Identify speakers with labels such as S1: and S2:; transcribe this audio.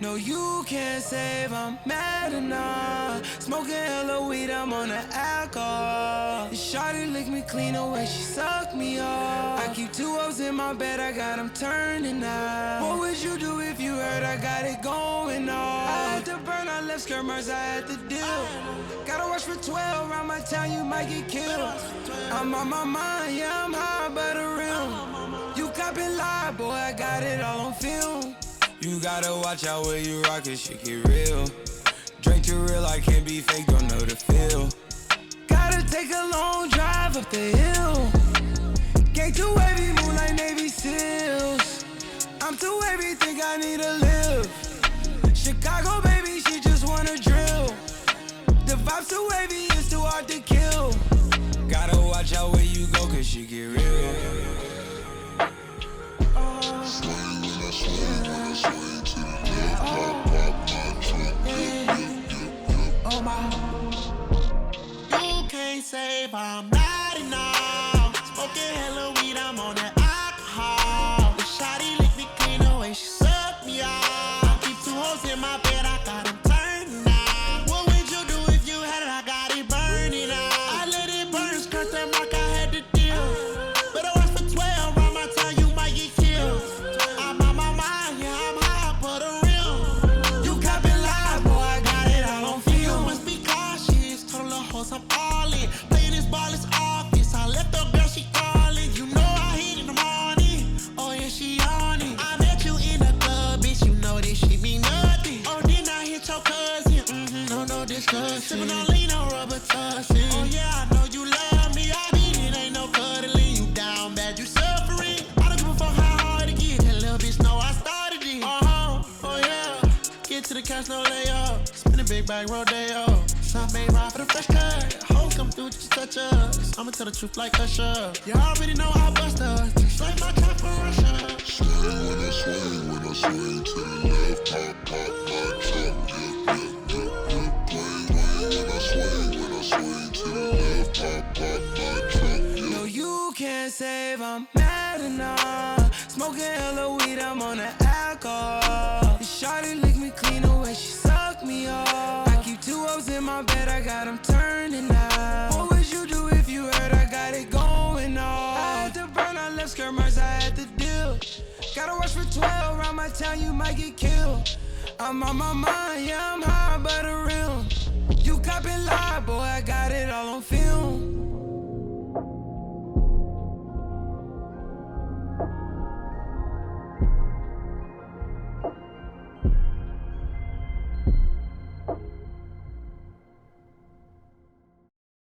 S1: No, you can't save, I'm mad enough. Smoking hella weed, I'm on the alcohol. And shawty lick me clean away, she suck me off. I keep 2 O's in my bed, I got them turning out. What would you do if you heard I got it going on? I had to burn, I left skirmers, I had to deal. Gotta watch for 12, around my town you might get killed. I'm on my mind, yeah, I'm high by the rim. You copping lie, boy, I got it all on film. You gotta watch out where you rock, it shit get real. Drink too real, I can't be fake, don't know the feel. Gotta take a long drive up the hill. Gang too wavy, move like Navy SEALs. I'm too wavy, think I need to live. Chicago, baby, she just wanna drill. The vibes too wavy, it's too hard to kill. Gotta watch out where you go, cause she get real.
S2: You can't save, I'm mad enough. Smoking hella weed, I'm on that alcohol. The shawty lick me clean the way she sucked me off. I keep 2 hoes in my bed, I got them turning out. What would you do if you had it? I got it burning out. I let it burn, skirt that mark, I had to deal. Better watch for 12, around my time you might get killed. I'm on my mind, yeah, I'm high for the real. You copping live, boy, I got it all on film. You must be cautious, told the hoes I'm all in. Playing this ball is office, I left the girl, she calling. You know I hit in the morning, oh yeah, she on it. I met you in the club, bitch, you know this shit mean nothing. Oh, then I hit your cousin, no discussion. Sippin' on lean, no rubber tussin'. Oh yeah, I know you love me, I mean it ain't no cuddling. You down bad, you suffering. I don't give a fuck how hard it get, that little bitch know I started it. Oh yeah, get to the cash, no layup. Spin a big bag, rodeo. Some made ride for the fresh cut. Hoes come through, just touch us. I'ma tell the truth like Usher. You already know I bust us, just like my trap for Russia.
S3: Swing when I swing to the left, pop, my trunk, When I swing to the left, pop, my trunk,
S1: No, you can't save, I'm mad enough. Smoking hella weed, I'm on the alcohol. And shawty lick me clean away, she suck me off. I keep 2 O's in my bed, I got them turning out. What would you do if you heard I got it going on? I had to burn, I left skirmers, I had to deal. Gotta watch for 12, around my town you might get killed. I'm on my mind, yeah, I'm high by the rim. You copping live.